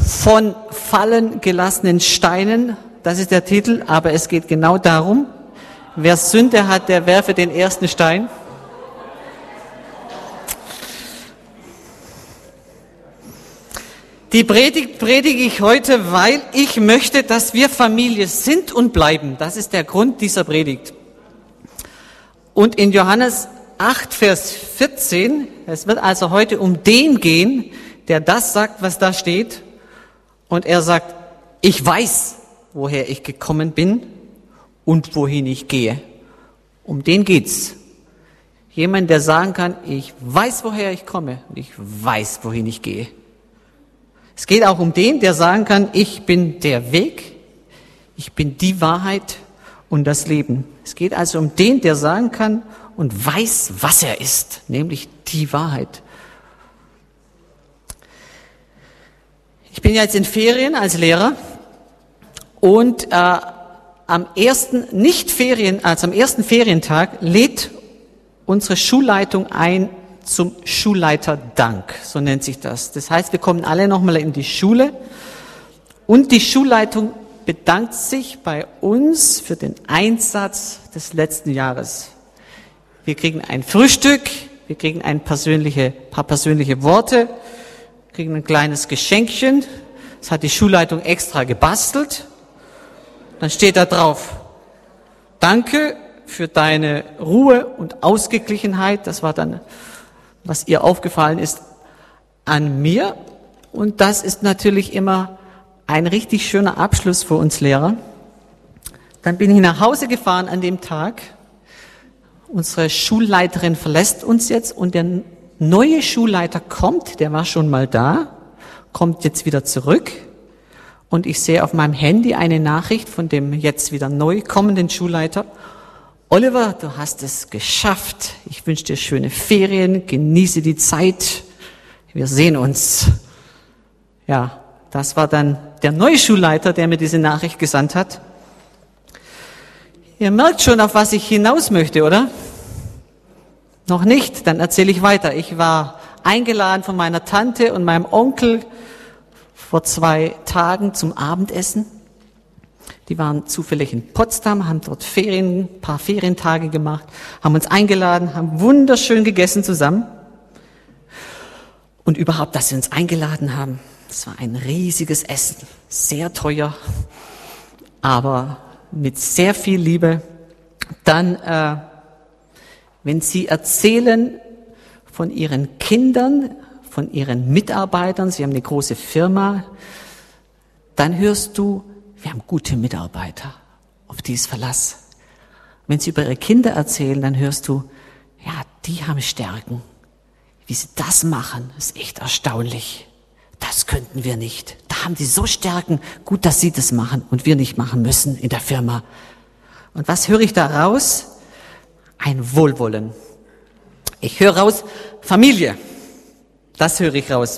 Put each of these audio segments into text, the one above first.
von fallen gelassenen Steinen, das ist der Titel, aber es geht genau darum, wer Sünde hat, der werfe den ersten Stein. Die Predigt predige ich heute, weil ich möchte, dass wir Familie sind und bleiben. Das ist der Grund dieser Predigt. Und in Johannes 8, Vers 14, es wird also heute um den gehen, der das sagt, was da steht. Und er sagt, ich weiß, woher ich gekommen bin und wohin ich gehe. Um den geht's. Jemand, der sagen kann, ich weiß, woher ich komme und ich weiß, wohin ich gehe. Es geht auch um den, der sagen kann, ich bin der Weg, ich bin die Wahrheit und das Leben. Es geht also um den, der sagen kann und weiß, was er ist, nämlich die Wahrheit. Ich bin jetzt in Ferien als Lehrer und am ersten Ferientag lädt unsere Schulleitung ein zum Schulleiterdank, so nennt sich das. Das heißt, wir kommen alle nochmal in die Schule und die Schulleitung bedankt sich bei uns für den Einsatz des letzten Jahres. Wir kriegen ein Frühstück, wir kriegen paar persönliche Worte, kriegen ein kleines Geschenkchen. Das hat die Schulleitung extra gebastelt. Dann steht da drauf, danke für deine Ruhe und Ausgeglichenheit. Das war dann, was ihr aufgefallen ist, an mir. Und das ist natürlich immer ein richtig schöner Abschluss für uns Lehrer. Dann bin ich nach Hause gefahren an dem Tag. Unsere Schulleiterin verlässt uns jetzt und der neue Schulleiter kommt, der war schon mal da, kommt jetzt wieder zurück. Und ich sehe auf meinem Handy eine Nachricht von dem jetzt wieder neu kommenden Schulleiter. Oliver, du hast es geschafft. Ich wünsche dir schöne Ferien, genieße die Zeit. Wir sehen uns. Ja, das war dann der neue Schulleiter, der mir diese Nachricht gesandt hat. Ihr merkt schon, auf was ich hinaus möchte, oder? Noch nicht? Dann erzähle ich weiter. Ich war eingeladen von meiner Tante und meinem Onkel vor 2 Tagen zum Abendessen. Die waren zufällig in Potsdam, haben dort ein paar Ferientage gemacht, haben uns eingeladen, haben wunderschön gegessen zusammen. Und überhaupt, dass sie uns eingeladen haben, das war ein riesiges Essen, sehr teuer, aber mit sehr viel Liebe. Dann, wenn sie erzählen von ihren Kindern, von ihren Mitarbeitern, sie haben eine große Firma, dann hörst du, wir haben gute Mitarbeiter, auf die ist Verlass. Wenn sie über ihre Kinder erzählen, dann hörst du, ja, die haben Stärken. Wie sie das machen, ist echt erstaunlich. Das könnten wir nicht. Da haben die so Stärken, gut, dass sie das machen und wir nicht machen müssen in der Firma. Und was höre ich da raus? Ein Wohlwollen. Ich höre raus, Familie. Das höre ich raus.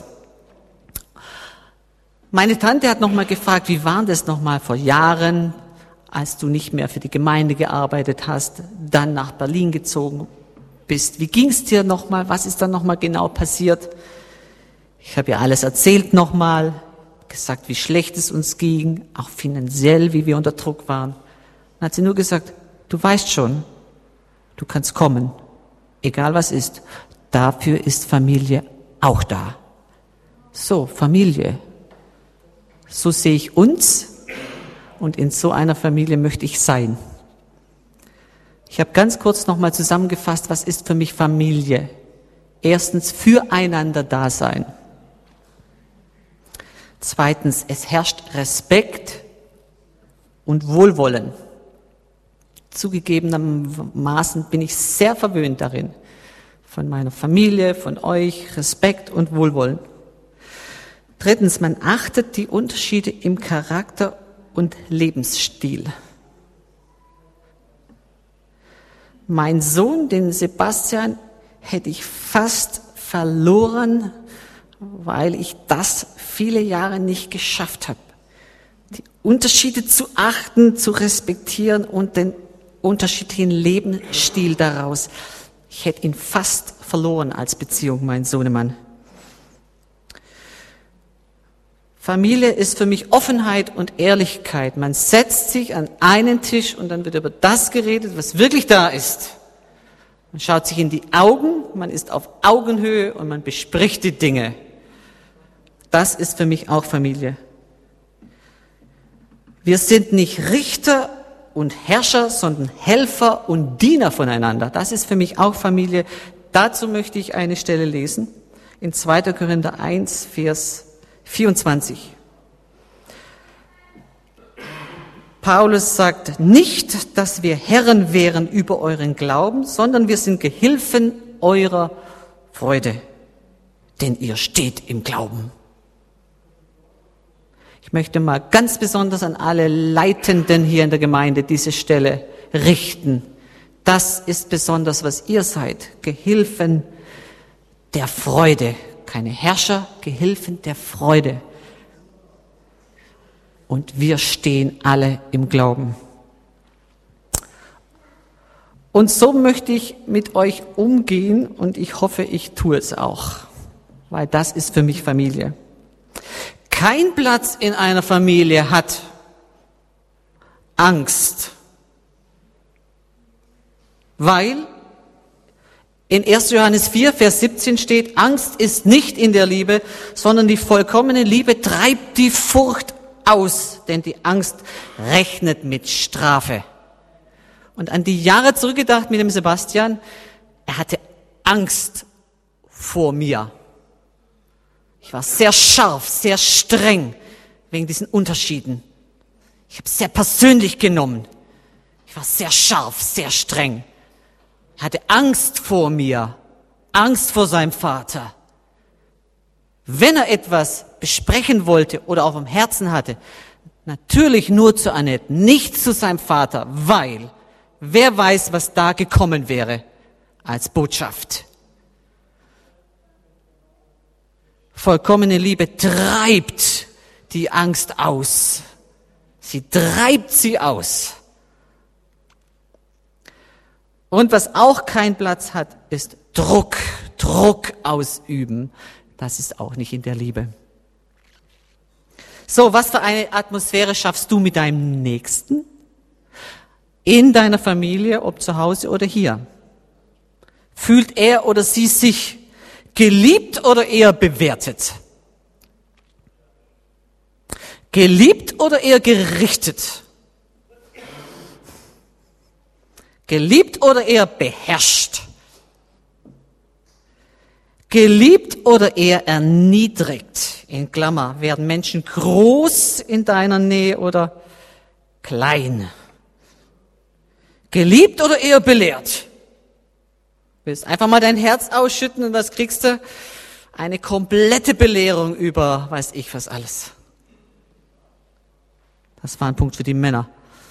Meine Tante hat nochmal gefragt, wie war das nochmal vor Jahren, als du nicht mehr für die Gemeinde gearbeitet hast, dann nach Berlin gezogen bist. Wie ging's dir nochmal? Was ist dann nochmal genau passiert? Ich habe ihr alles erzählt nochmal, gesagt, wie schlecht es uns ging, auch finanziell, wie wir unter Druck waren. Dann hat sie nur gesagt, du weißt schon, du kannst kommen, egal was ist. Dafür ist Familie auch da. So, Familie. So sehe ich uns und in so einer Familie möchte ich sein. Ich habe ganz kurz nochmal zusammengefasst, was ist für mich Familie? Erstens, füreinander da sein. Zweitens, es herrscht Respekt und Wohlwollen. Zugegebenermaßen bin ich sehr verwöhnt darin. Von meiner Familie, von euch, Respekt und Wohlwollen. Drittens, man achtet die Unterschiede im Charakter und Lebensstil. Mein Sohn, den Sebastian, hätte ich fast verloren, weil ich das viele Jahre nicht geschafft habe. Die Unterschiede zu achten, zu respektieren und den unterschiedlichen Lebensstil daraus. Ich hätte ihn fast verloren als Beziehung, mein Sohnemann. Familie ist für mich Offenheit und Ehrlichkeit. Man setzt sich an einen Tisch und dann wird über das geredet, was wirklich da ist. Man schaut sich in die Augen, man ist auf Augenhöhe und man bespricht die Dinge. Das ist für mich auch Familie. Wir sind nicht Richter und Herrscher, sondern Helfer und Diener voneinander. Das ist für mich auch Familie. Dazu möchte ich eine Stelle lesen. In 2. Korinther 1, Vers 24. Paulus sagt nicht, dass wir Herren wären über euren Glauben, sondern wir sind Gehilfen eurer Freude, denn ihr steht im Glauben. Ich möchte mal ganz besonders an alle Leitenden hier in der Gemeinde diese Stelle richten. Das ist besonders, was ihr seid. Gehilfen der Freude. Keine Herrscher, Gehilfen der Freude. Und wir stehen alle im Glauben. Und so möchte ich mit euch umgehen und ich hoffe, ich tue es auch. Weil das ist für mich Familie. Kein Platz in einer Familie hat Angst, weil in 1. Johannes 4, Vers 17 steht, Angst ist nicht in der Liebe, sondern die vollkommene Liebe treibt die Furcht aus, denn die Angst rechnet mit Strafe. Und an die Jahre zurückgedacht mit dem Sebastian, er hatte Angst vor mir. Ich war sehr scharf, sehr streng wegen diesen Unterschieden. Ich habe es sehr persönlich genommen. Ich war sehr scharf, sehr streng. Er hatte Angst vor mir, Angst vor seinem Vater. Wenn er etwas besprechen wollte oder auch am Herzen hatte, natürlich nur zu Annette, nicht zu seinem Vater, weil wer weiß, was da gekommen wäre als Botschaft. Vollkommene Liebe treibt die Angst aus. Sie treibt sie aus. Und was auch keinen Platz hat, ist Druck. Druck ausüben. Das ist auch nicht in der Liebe. So, was für eine Atmosphäre schaffst du mit deinem Nächsten? In deiner Familie, ob zu Hause oder hier? Fühlt er oder sie sich geliebt oder eher bewertet? Geliebt oder eher gerichtet? Geliebt oder eher beherrscht? Geliebt oder eher erniedrigt? In Klammer, werden Menschen groß in deiner Nähe oder klein? Geliebt oder eher belehrt? Willst einfach mal dein Herz ausschütten und was kriegst du? Eine komplette Belehrung über weiß ich was alles. Das war ein Punkt für die Männer.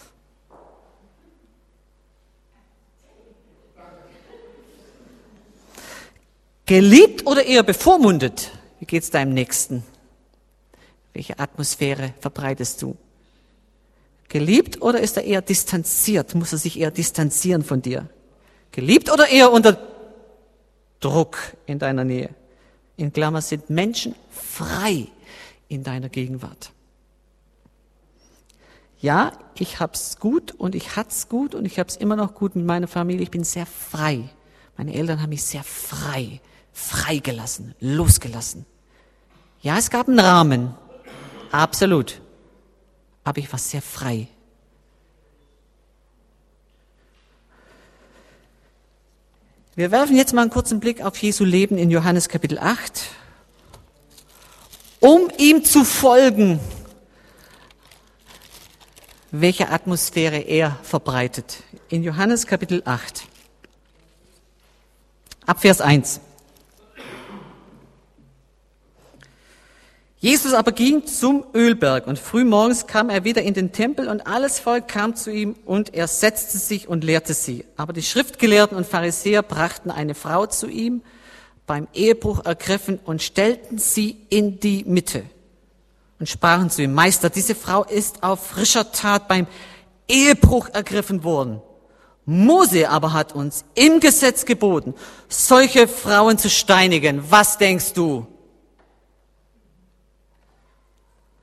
Geliebt oder eher bevormundet? Wie geht's deinem Nächsten? Welche Atmosphäre verbreitest du? Geliebt oder ist er eher distanziert? Muss er sich eher distanzieren von dir? Geliebt oder eher unter Druck in deiner Nähe? In Klammer, sind Menschen frei in deiner Gegenwart? Ja, ich hab's gut und ich hat's gut und ich hab's immer noch gut mit meiner Familie. Ich bin sehr frei. Meine Eltern haben mich sehr freigelassen, losgelassen. Ja, es gab einen Rahmen. Absolut. Aber ich war sehr frei. Wir werfen jetzt mal einen kurzen Blick auf Jesu Leben in Johannes Kapitel 8. Um ihm zu folgen, welche Atmosphäre er verbreitet. In Johannes Kapitel 8. Ab Vers 1. Jesus aber ging zum Ölberg und frühmorgens kam er wieder in den Tempel und alles Volk kam zu ihm und er setzte sich und lehrte sie. Aber die Schriftgelehrten und Pharisäer brachten eine Frau zu ihm, beim Ehebruch ergriffen und stellten sie in die Mitte und sprachen zu ihm: Meister, diese Frau ist auf frischer Tat beim Ehebruch ergriffen worden. Mose aber hat uns im Gesetz geboten, solche Frauen zu steinigen. Was denkst du?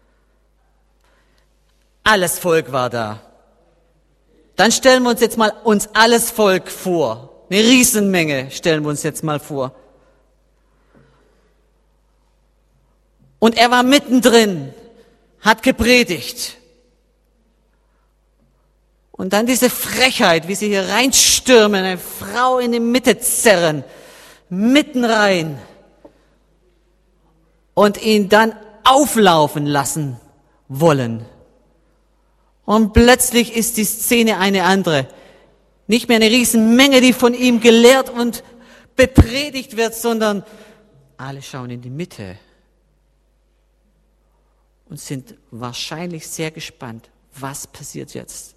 Alles Volk war da. Dann stellen wir uns jetzt mal uns alles Volk vor. Eine Riesenmenge stellen wir uns jetzt mal vor. Und er war mittendrin, hat gepredigt. Und dann diese Frechheit, wie sie hier reinstürmen, eine Frau in die Mitte zerren, mitten rein und ihn dann auflaufen lassen wollen. Und plötzlich ist die Szene eine andere. Nicht mehr eine Riesenmenge, die von ihm gelehrt und bepredigt wird, sondern alle schauen in die Mitte und sind wahrscheinlich sehr gespannt, was passiert jetzt.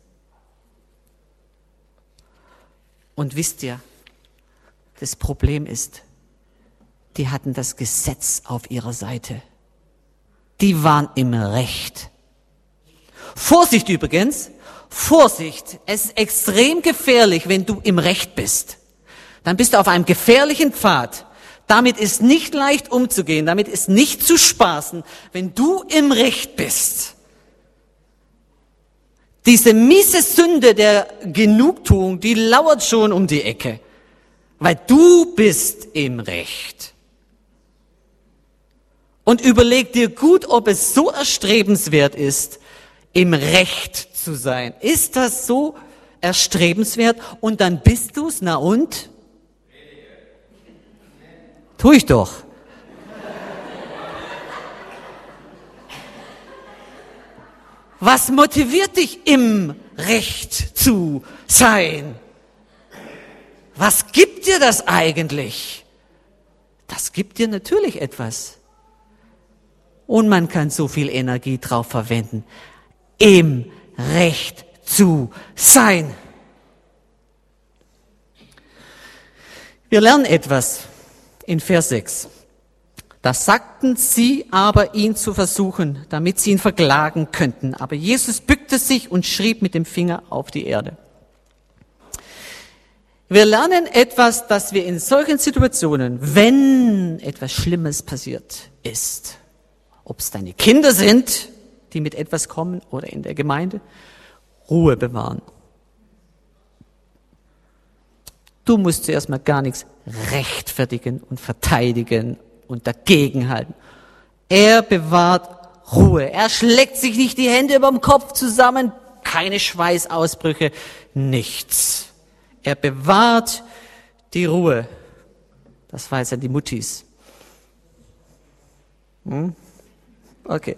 Und wisst ihr, das Problem ist, die hatten das Gesetz auf ihrer Seite. Die waren im Recht. Vorsicht übrigens, Vorsicht, es ist extrem gefährlich, wenn du im Recht bist. Dann bist du auf einem gefährlichen Pfad. Damit ist nicht leicht umzugehen, damit ist nicht zu spaßen, wenn du im Recht bist. Diese miese Sünde der Genugtuung, die lauert schon um die Ecke, weil du bist im Recht. Und überleg dir gut, ob es so erstrebenswert ist, im Recht zu sein. Ist das so erstrebenswert? Und dann bist du's, na und? Tu ich doch. Was motiviert dich, im Recht zu sein? Was gibt dir das eigentlich? Das gibt dir natürlich etwas. Und man kann so viel Energie drauf verwenden, im Recht zu sein. Wir lernen etwas in Vers 6. Da sagten sie aber, ihn zu versuchen, damit sie ihn verklagen könnten. Aber Jesus bückte sich und schrieb mit dem Finger auf die Erde. Wir lernen etwas, dass wir in solchen Situationen, wenn etwas Schlimmes passiert ist, ob es deine Kinder sind, die mit etwas kommen oder in der Gemeinde, Ruhe bewahren. Du musst zuerst mal gar nichts rechtfertigen und verteidigen und dagegenhalten. Er bewahrt Ruhe. Er schlägt sich nicht die Hände über dem Kopf zusammen, keine Schweißausbrüche, nichts. Er bewahrt die Ruhe. Das weiß ja die Muttis. Okay.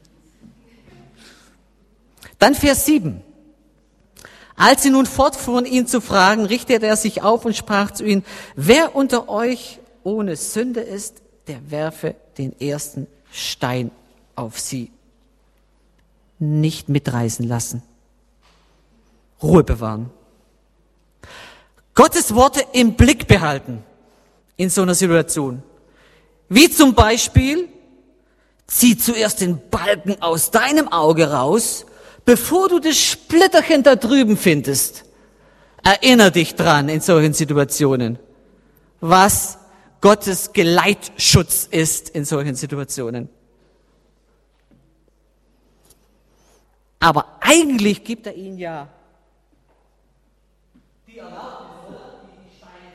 Dann Vers 7. Als sie nun fortfuhren, ihn zu fragen, richtete er sich auf und sprach zu ihnen, wer unter euch ohne Sünde ist, der werfe den ersten Stein auf sie. Nicht mitreißen lassen. Ruhe bewahren. Gottes Worte im Blick behalten in so einer Situation. Wie zum Beispiel, zieh zuerst den Balken aus deinem Auge raus, bevor du das Splitterchen da drüben findest. Erinner dich dran in solchen Situationen, was Gottes Geleitschutz ist in solchen Situationen. Aber eigentlich gibt er ihnen ja die Erlaubnis, die Steine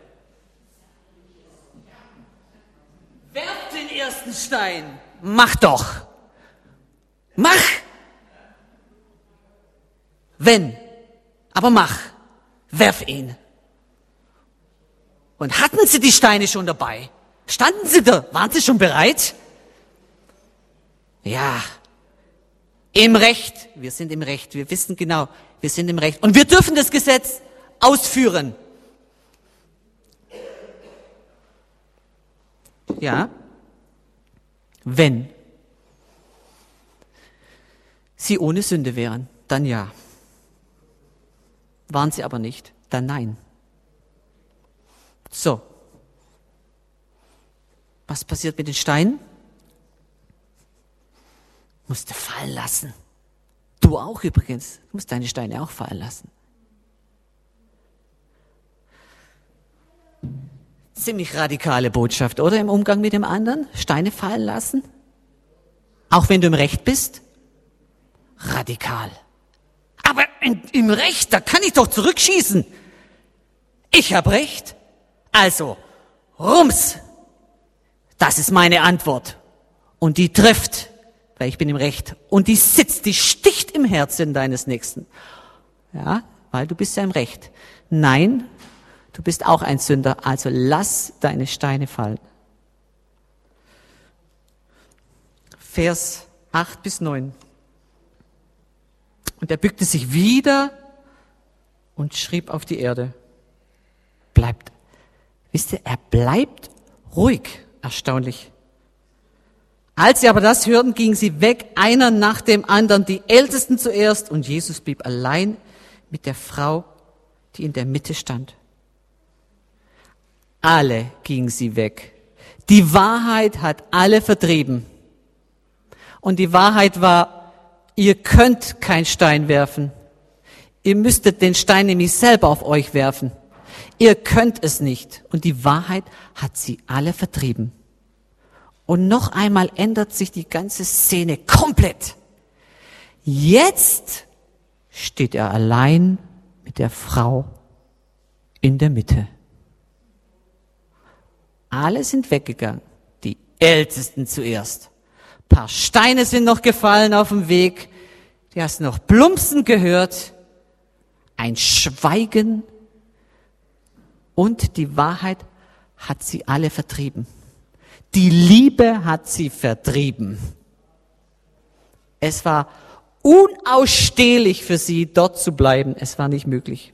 zu werfen. Werft den ersten Stein. Mach doch. Mach. Wenn. Aber mach. Werf ihn. Und hatten sie die Steine schon dabei? Standen sie da? Waren sie schon bereit? Ja. Im Recht. Wir sind im Recht. Wir wissen genau, wir sind im Recht. Und wir dürfen das Gesetz ausführen. Ja. Wenn sie ohne Sünde wären, dann ja. Waren sie aber nicht, dann nein. So. Was passiert mit den Steinen? Musst du fallen lassen. Du auch übrigens. Du musst deine Steine auch fallen lassen. Ziemlich radikale Botschaft, oder? Im Umgang mit dem anderen. Steine fallen lassen. Auch wenn du im Recht bist. radikal. Aber im Recht, da kann ich doch zurückschießen. Ich habe Recht. Also, rums. Das ist meine Antwort. Und die trifft, weil ich bin im Recht. Und die sitzt, die sticht im Herzen deines Nächsten. Ja, weil du bist ja im Recht. Nein, du bist auch ein Sünder. Also lass deine Steine fallen. Vers 8 bis 9. Und er bückte sich wieder und schrieb auf die Erde. Bleibt. Wisst ihr, er bleibt ruhig. Erstaunlich. Als sie aber das hörten, gingen sie weg, einer nach dem anderen, die Ältesten zuerst, und Jesus blieb allein mit der Frau, die in der Mitte stand. Alle gingen sie weg. Die Wahrheit hat alle vertrieben. Und die Wahrheit war, ihr könnt keinen Stein werfen. Ihr müsstet den Stein nämlich selber auf euch werfen. Ihr könnt es nicht. Und die Wahrheit hat sie alle vertrieben. Und noch einmal ändert sich die ganze Szene komplett. Jetzt steht er allein mit der Frau in der Mitte. Alle sind weggegangen. Die Ältesten zuerst. Ein paar Steine sind noch gefallen auf dem Weg. Du hast noch Plumpsen gehört. Ein Schweigen. Und die Wahrheit hat sie alle vertrieben. Die Liebe hat sie vertrieben. Es war unausstehlich für sie, dort zu bleiben. Es war nicht möglich.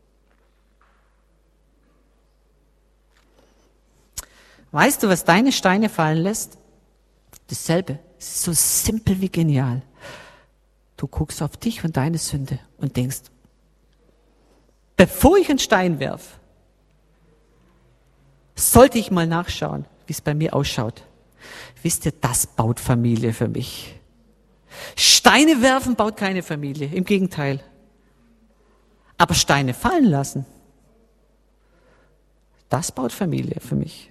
Weißt du, was deine Steine fallen lässt? Dasselbe. Es ist so simpel wie genial. Du guckst auf dich und deine Sünde und denkst, bevor ich einen Stein werf, sollte ich mal nachschauen, wie es bei mir ausschaut. Wisst ihr, das baut Familie für mich. Steine werfen baut keine Familie, im Gegenteil. Aber Steine fallen lassen, das baut Familie für mich.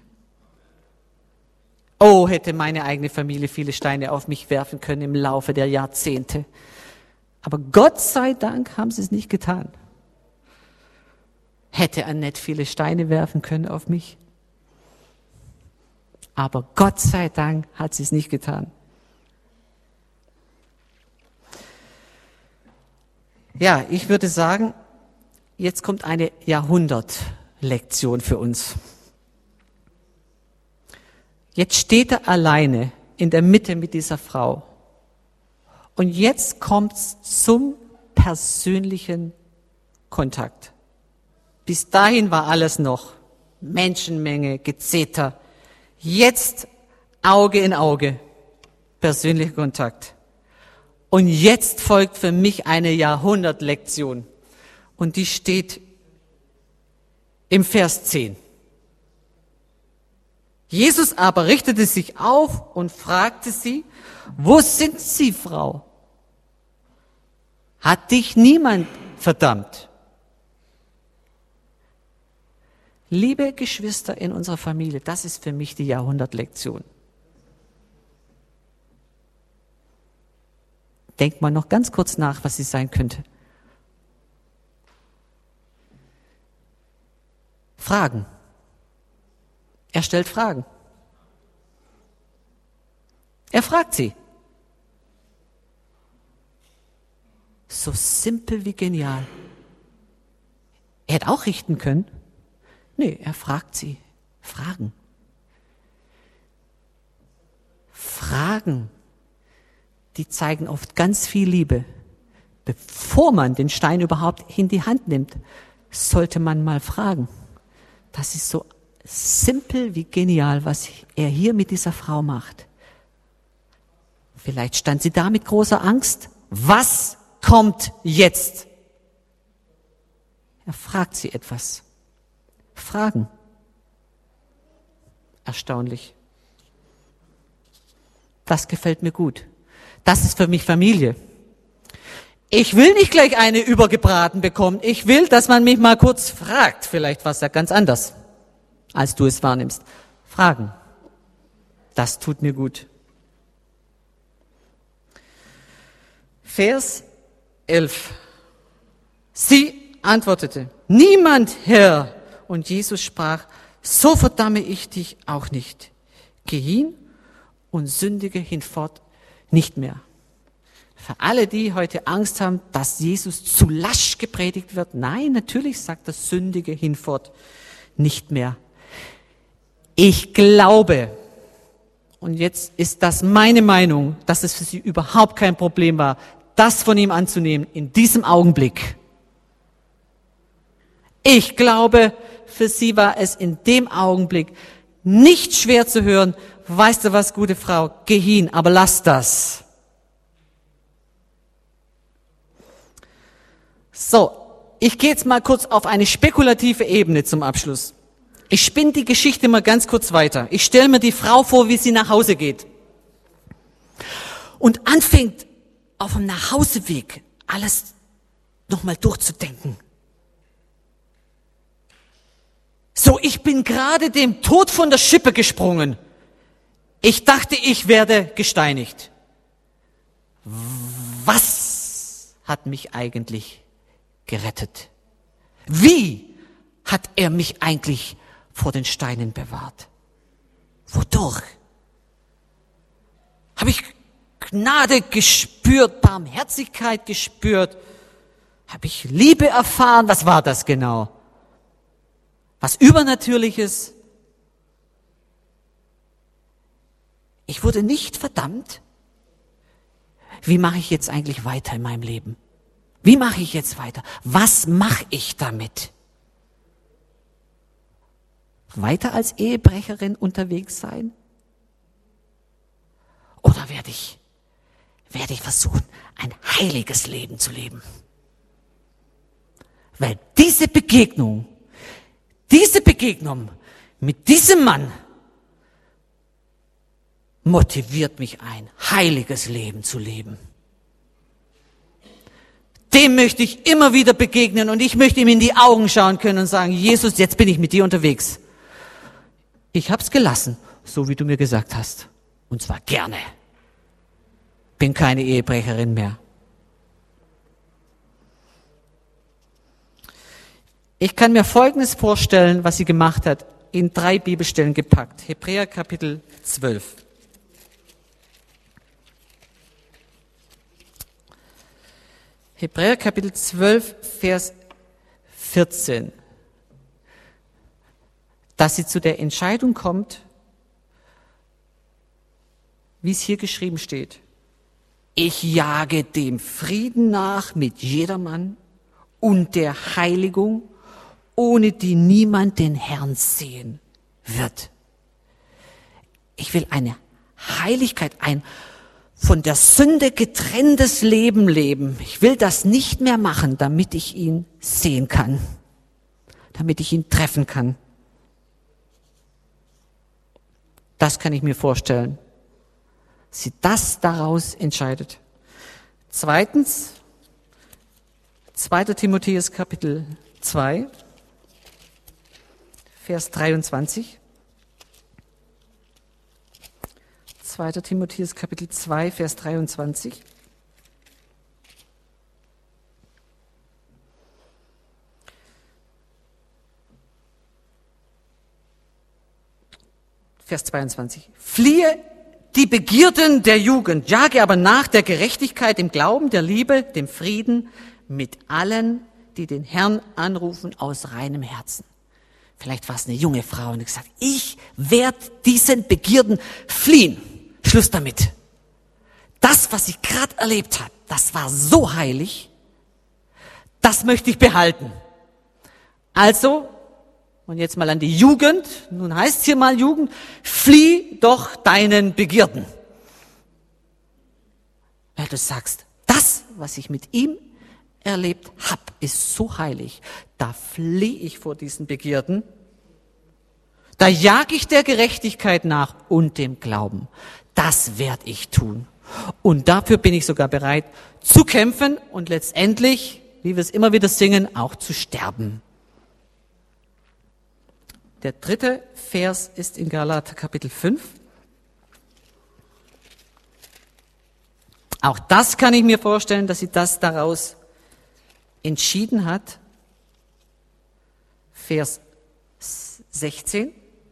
Oh, hätte meine eigene Familie viele Steine auf mich werfen können im Laufe der Jahrzehnte. Aber Gott sei Dank haben sie es nicht getan. Hätte Annette viele Steine werfen können auf mich. Aber Gott sei Dank hat sie es nicht getan. Ja, ich würde sagen, jetzt kommt eine Jahrhundertlektion für uns. Jetzt steht er alleine in der Mitte mit dieser Frau. Und jetzt kommt's zum persönlichen Kontakt. Bis dahin war alles noch Menschenmenge, Gezeter. Jetzt Auge in Auge, persönlicher Kontakt. Und jetzt folgt für mich eine Jahrhundertlektion. Und die steht im Vers 10. Jesus aber richtete sich auf und fragte sie, wo sind Sie, Frau? Hat dich niemand verdammt? Liebe Geschwister in unserer Familie, das ist für mich die Jahrhundertlektion. Denkt mal noch ganz kurz nach, was sie sein könnte. Fragen. Er stellt Fragen. Er fragt sie. So simpel wie genial. Er hätte auch richten können. Nee, er fragt sie. Fragen. Fragen, die zeigen oft ganz viel Liebe. Bevor man den Stein überhaupt in die Hand nimmt, sollte man mal fragen. Das ist so simpel wie genial, was er hier mit dieser Frau macht. Vielleicht stand sie da mit großer Angst. Was kommt jetzt? Er fragt sie etwas. Fragen. Erstaunlich. Das gefällt mir gut. Das ist für mich Familie. Ich will nicht gleich eine übergebraten bekommen. Ich will, dass man mich mal kurz fragt. Vielleicht war es ja ganz anders, als du es wahrnimmst. Fragen. Das tut mir gut. Vers 11. Sie antwortete, niemand, Herr. Und Jesus sprach, so verdamme ich dich auch nicht. Geh hin und sündige hinfort nicht mehr. Für alle, die heute Angst haben, dass Jesus zu lasch gepredigt wird, nein, natürlich sagt das sündige hinfort nicht mehr. Ich glaube, und jetzt ist das meine Meinung, dass es für sie überhaupt kein Problem war, das von ihm anzunehmen in diesem Augenblick. Ich glaube, für sie war es in dem Augenblick nicht schwer zu hören, weißt du was, gute Frau, geh hin, aber lass das. So, ich gehe jetzt mal kurz auf eine spekulative Ebene zum Abschluss. Ich spinne die Geschichte mal ganz kurz weiter. Ich stelle mir die Frau vor, wie sie nach Hause geht und anfängt, auf dem Nachhauseweg alles nochmal durchzudenken. So, ich bin gerade dem Tod von der Schippe gesprungen. Ich dachte, ich werde gesteinigt. Was hat mich eigentlich gerettet? Wie hat er mich eigentlich vor den Steinen bewahrt? Wodurch? Habe ich Gnade gespürt, Barmherzigkeit gespürt? Habe ich Liebe erfahren? Was war das genau? Was Übernatürliches? Ich wurde nicht verdammt. Wie mache ich jetzt eigentlich weiter in meinem Leben? Wie mache ich jetzt weiter? Was mache ich damit? Weiter als Ehebrecherin unterwegs sein? Oder werde ich versuchen, ein heiliges Leben zu leben? Weil diese Begegnung mit diesem Mann motiviert mich, ein heiliges Leben zu leben. Dem möchte ich immer wieder begegnen und ich möchte ihm in die Augen schauen können und sagen, Jesus, jetzt bin ich mit dir unterwegs. Ich hab's gelassen, so wie du mir gesagt hast. Und zwar gerne. Bin keine Ehebrecherin mehr. Ich kann mir Folgendes vorstellen, was sie gemacht hat, in 3 Bibelstellen gepackt. Hebräer Kapitel 12. Hebräer Kapitel 12, Vers 14. Dass sie zu der Entscheidung kommt, wie es hier geschrieben steht. Ich jage dem Frieden nach mit jedermann und der Heiligung, ohne die niemand den Herrn sehen wird. Ich will eine Heiligkeit, ein von der Sünde getrenntes Leben leben. Ich will das nicht mehr machen, damit ich ihn sehen kann, damit ich ihn treffen kann. Das kann ich mir vorstellen. Sie das daraus entscheidet. Zweitens, 2. Timotheus Kapitel 2, Vers 23. 2. Timotheus Kapitel 2, Vers 23. Vers 22. Fliehe die Begierden der Jugend, jage aber nach der Gerechtigkeit, dem Glauben, der Liebe, dem Frieden mit allen, die den Herrn anrufen aus reinem Herzen. Vielleicht war es eine junge Frau und hat gesagt, ich werde diesen Begierden fliehen. Schluss damit. Das, was sie gerade erlebt hat, das war so heilig, das möchte ich behalten. Also, und jetzt mal an die Jugend, nun heißt es hier mal Jugend, flieh doch deinen Begierden. Weil du sagst, das, was ich mit ihm erlebt habe, ist so heilig. Da fliehe ich vor diesen Begierden. Da jage ich der Gerechtigkeit nach und dem Glauben. Das werde ich tun. Und dafür bin ich sogar bereit zu kämpfen und letztendlich, wie wir es immer wieder singen, auch zu sterben. Der 3. Vers ist in Galater Kapitel 5. Auch das kann ich mir vorstellen, dass sie das daraus entschieden hat. Vers 16.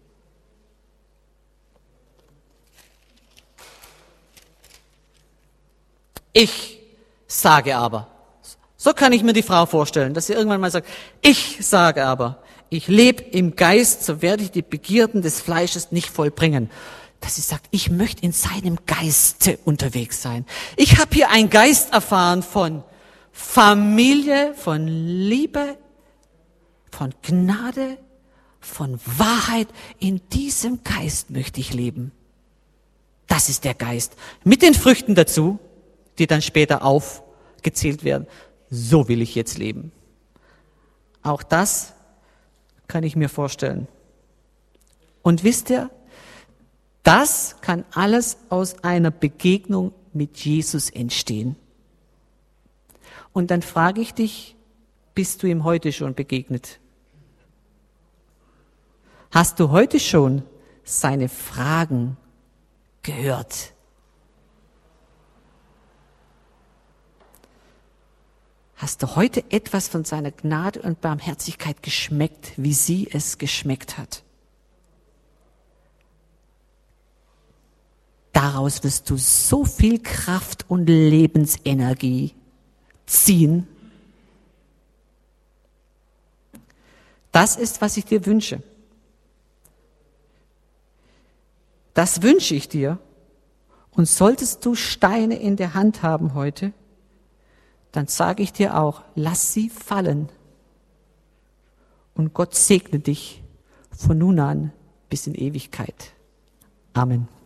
Ich sage aber. So kann ich mir die Frau vorstellen, dass sie irgendwann mal sagt, ich sage aber, ich lebe im Geist, so werde ich die Begierden des Fleisches nicht vollbringen. Dass sie sagt, ich möchte in seinem Geiste unterwegs sein. Ich habe hier einen Geist erfahren von Familie, von Liebe, von Gnade, von Wahrheit. In diesem Geist möchte ich leben. Das ist der Geist. Mit den Früchten dazu, die dann später aufgezählt werden. So will ich jetzt leben. Auch das kann ich mir vorstellen. Und wisst ihr, das kann alles aus einer Begegnung mit Jesus entstehen. Und dann frage ich dich, bist du ihm heute schon begegnet? Hast du heute schon seine Fragen gehört? Hast du heute etwas von seiner Gnade und Barmherzigkeit geschmeckt, wie sie es geschmeckt hat? Daraus wirst du so viel Kraft und Lebensenergie ziehen. Das ist, was ich dir wünsche. Das wünsche ich dir. Und solltest du Steine in der Hand haben heute, dann sage ich dir auch, lass sie fallen. Und Gott segne dich von nun an bis in Ewigkeit. Amen.